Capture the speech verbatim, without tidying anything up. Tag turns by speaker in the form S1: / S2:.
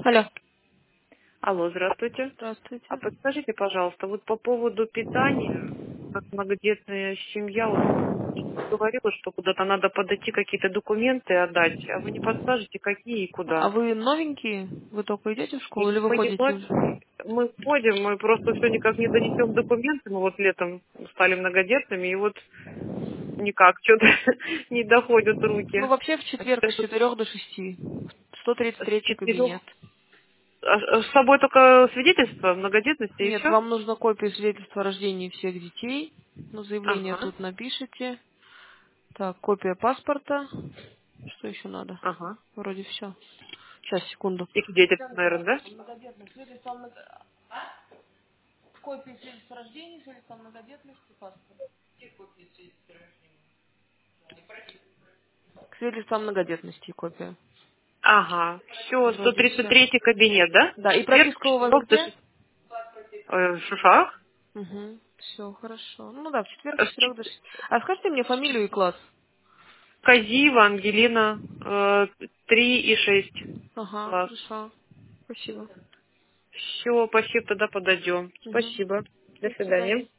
S1: Алло.
S2: Алло, здравствуйте. А
S1: Здравствуйте.
S2: подскажите, пожалуйста, вот по поводу питания, как многодетная семья, вот говорила, что куда-то надо подойти, какие-то документы отдать. А вы не подскажете, какие и
S1: А
S2: куда?
S1: вы новенькие? Вы только идете в школу или вы
S2: Мы не
S1: ходите
S2: ходим,
S1: уже?
S2: мы ходим, мы просто все никак не донесем документы. Мы вот летом стали многодетными, и вот никак, что-то не доходят
S1: Ну,
S2: руки.
S1: вообще в
S2: А
S1: четверг
S2: что
S1: с
S2: тут
S1: четырех до шести. Сто тридцать
S2: с
S1: третий
S2: четырех?
S1: кабинет.
S2: А- а с собой только свидетельство многодетности и
S1: Нет,
S2: все?
S1: вам нужно копию свидетельства о рождении всех детей. Ну, заявление
S2: Ага,
S1: тут напишите. Так, копия паспорта. Что еще надо?
S2: ага.
S1: Вроде все. Сейчас, секунду.
S2: И свидетельство, наверное, да?
S1: Многодетность, свидетельство о много- Копия свидетельства о рождении, свидетельство о многодетности, паспорт. Свидетельство о многодетности, копия.
S2: Ага, все, сто
S1: Вроде
S2: тридцать
S1: все.
S2: третий кабинет, да?
S1: Да, и
S2: Четверг,
S1: прописка у вас
S2: четырех до
S1: где?
S2: шести. Э, в Шишах?
S1: Угу. Все, хорошо. Ну да, в четверг
S2: Э,
S1: с
S2: в
S1: четырех до
S2: чет-
S1: шести. А скажите мне фамилию и класс?
S2: Казива, Ангелина, э, три и шесть
S1: Ага,
S2: класс.
S1: хорошо. Спасибо.
S2: Все, спасибо, тогда подойдем.
S1: Угу.
S2: Спасибо. До
S1: До
S2: свидания.
S1: свидания.